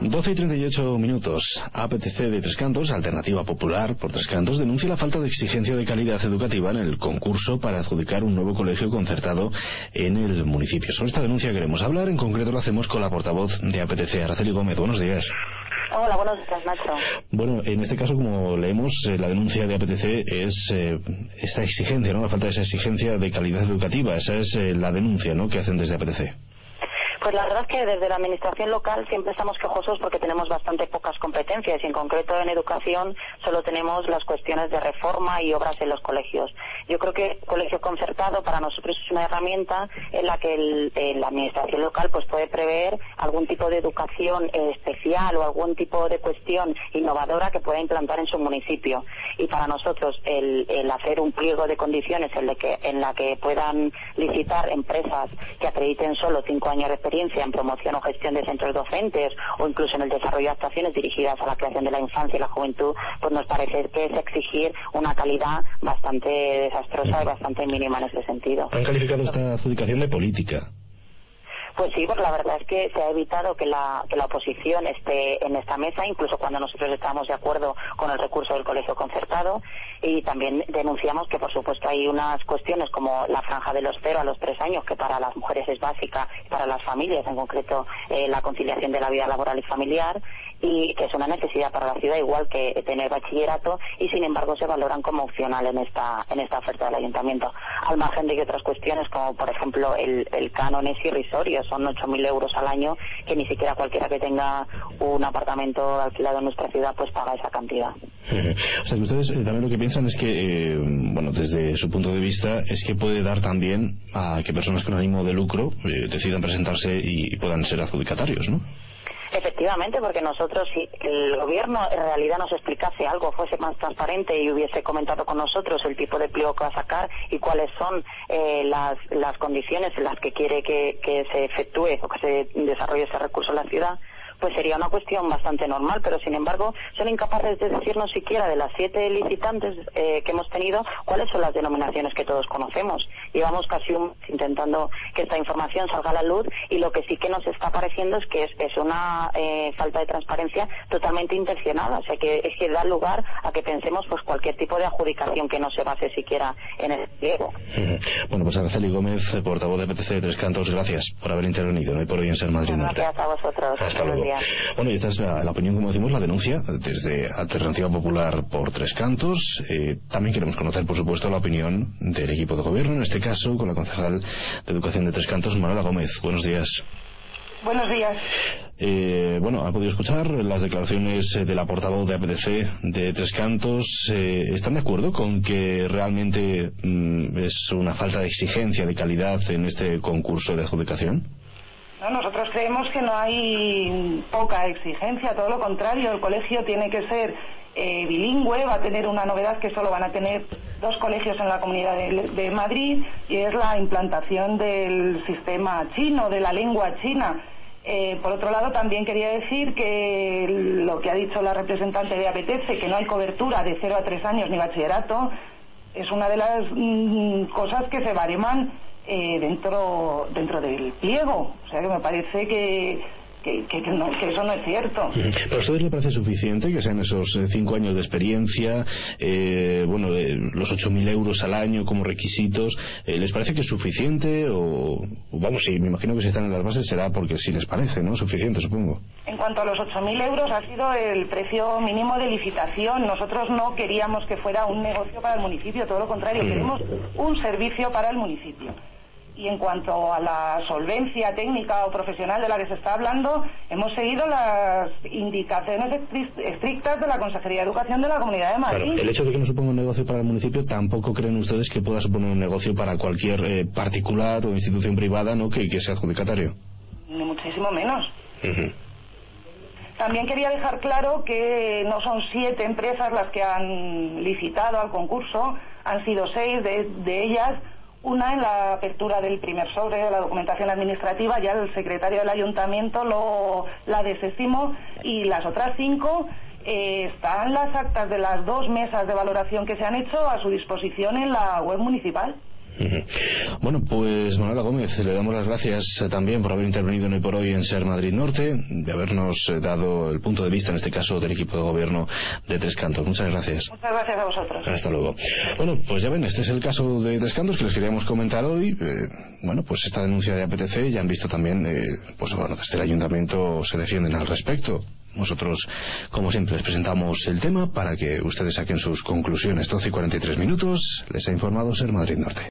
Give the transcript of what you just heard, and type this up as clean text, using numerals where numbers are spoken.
12:38. APTC de Tres Cantos, Alternativa Popular por Tres Cantos, denuncia la falta de exigencia de calidad educativa en el concurso para adjudicar un nuevo colegio concertado en el municipio. Sobre esta denuncia queremos hablar, en concreto lo hacemos con la portavoz de APTC, Araceli Gómez. Buenos días. Hola, buenos días, Nacho. Bueno, en este caso, como leemos, la denuncia de APTC es esta exigencia, ¿no? La falta de esa exigencia de calidad educativa. Esa es la denuncia, ¿no?, que hacen desde APTC. Pues la verdad es que desde la administración local siempre estamos quejosos porque tenemos bastante pocas competencias y en concreto en educación solo tenemos las cuestiones de reforma y obras en los colegios. Yo creo que el colegio concertado para nosotros es una herramienta en la que la administración local pues puede prever algún tipo de educación especial o algún tipo de cuestión innovadora que pueda implantar en su municipio. Y para nosotros el hacer un pliego de condiciones en la que puedan licitar empresas que acrediten solo 5 años de experiencia en promoción o gestión de centros docentes o incluso en el desarrollo de actuaciones dirigidas a la creación de la infancia y la juventud, pues nos parece que es exigir una calidad bastante desastrosa y bastante mínima en ese sentido. Han calificado esta adjudicación de política. Pues sí, porque la verdad es que se ha evitado que la oposición esté en esta mesa, incluso cuando nosotros estábamos de acuerdo con el recurso del colegio concertado, y también denunciamos que por supuesto hay unas cuestiones como la franja de los 0 a los 3 años, que para las mujeres es básica, para las familias en concreto la conciliación de la vida laboral y familiar, y que es una necesidad para la ciudad igual que tener bachillerato, y sin embargo se valoran como opcional en esta oferta del ayuntamiento, al margen de que otras cuestiones como por ejemplo el canon es irrisorio, son 8.000 euros al año, que ni siquiera cualquiera que tenga un apartamento alquilado en nuestra ciudad pues paga esa cantidad. O sea que ustedes también lo que piensan es que, bueno, desde su punto de vista, es que puede dar también a que personas con ánimo de lucro decidan presentarse y puedan ser adjudicatarios, ¿no? Efectivamente, porque nosotros, si el gobierno en realidad nos explicase algo, fuese más transparente y hubiese comentado con nosotros el tipo de pliego que va a sacar y cuáles son las condiciones en las que quiere que se efectúe o que se desarrolle ese recurso en la ciudad, pues sería una cuestión bastante normal, pero sin embargo son incapaces de decirnos siquiera de las 7 licitantes que hemos tenido cuáles son las denominaciones que todos conocemos. Llevamos casi un mes intentando que esta información salga a la luz y lo que sí que nos está pareciendo es que es una falta de transparencia totalmente intencionada, o sea que es que da lugar a que pensemos pues cualquier tipo de adjudicación que no se base siquiera en el pliego. Bueno, pues Araceli Gómez, portavoz de APTC de Tres Cantos, gracias por haber intervenido, no hay por hoy en Ser Madrid Norte. Gracias a vosotros. Hasta luego. Bueno, y esta es la opinión, como decimos, la denuncia desde Alternativa Popular por Tres Cantos. También queremos conocer, por supuesto, la opinión del equipo de gobierno, en este caso con la concejal de Educación de Tres Cantos, Manuela Gómez. Buenos días. Buenos días. Bueno, han podido escuchar las declaraciones de la portavoz de APTC de Tres Cantos. ¿Están de acuerdo con que realmente es una falta de exigencia de calidad en este concurso de adjudicación? No, nosotros creemos que no hay poca exigencia, todo lo contrario, el colegio tiene que ser bilingüe, va a tener una novedad que solo van a tener 2 colegios en la Comunidad de Madrid, y es la implantación del sistema chino, de la lengua china. Por otro lado, también quería decir que lo que ha dicho la representante de APTC, que no hay cobertura de 0 a 3 años ni bachillerato, es una de las cosas que se bareman dentro del pliego, o sea que me parece que eso no es cierto. ¿Pero a ustedes le parece suficiente que sean esos 5 años de experiencia, los 8.000 euros al año como requisitos? ¿Les parece que es suficiente? O vamos, sí, me imagino que si están en las bases será porque sí les parece, ¿no? Suficiente, supongo. En cuanto a los 8.000 euros, ha sido el precio mínimo de licitación. Nosotros no queríamos que fuera un negocio para el municipio, todo lo contrario, queremos un servicio para el municipio. Y en cuanto a la solvencia técnica o profesional de la que se está hablando, hemos seguido las indicaciones estrictas de la Consejería de Educación de la Comunidad de Madrid. Claro, el hecho de que no suponga un negocio para el municipio, ¿tampoco creen ustedes que pueda suponer un negocio para cualquier particular o institución privada, ¿no?, que sea adjudicatario? Ni muchísimo menos. También quería dejar claro que no son 7 empresas las que han licitado al concurso, han sido 6 de ellas. Una, en la apertura del primer sobre de la documentación administrativa, ya el secretario del ayuntamiento la desestimó, y las otras 5 están las actas de las 2 mesas de valoración que se han hecho a su disposición en la web municipal. Bueno, pues Manuela Gómez, le damos las gracias también por haber intervenido en Hoy por Hoy en Ser Madrid Norte, de habernos dado el punto de vista, en este caso, del equipo de gobierno de Tres Cantos. Muchas gracias. Muchas gracias a vosotros. Hasta luego. Bueno, pues ya ven, este es el caso de Tres Cantos que les queríamos comentar hoy. Bueno, pues esta denuncia de APTC ya han visto también, pues bueno, desde el ayuntamiento se defienden al respecto. Nosotros, como siempre, les presentamos el tema para que ustedes saquen sus conclusiones. 12:43 minutos, les ha informado Ser Madrid Norte.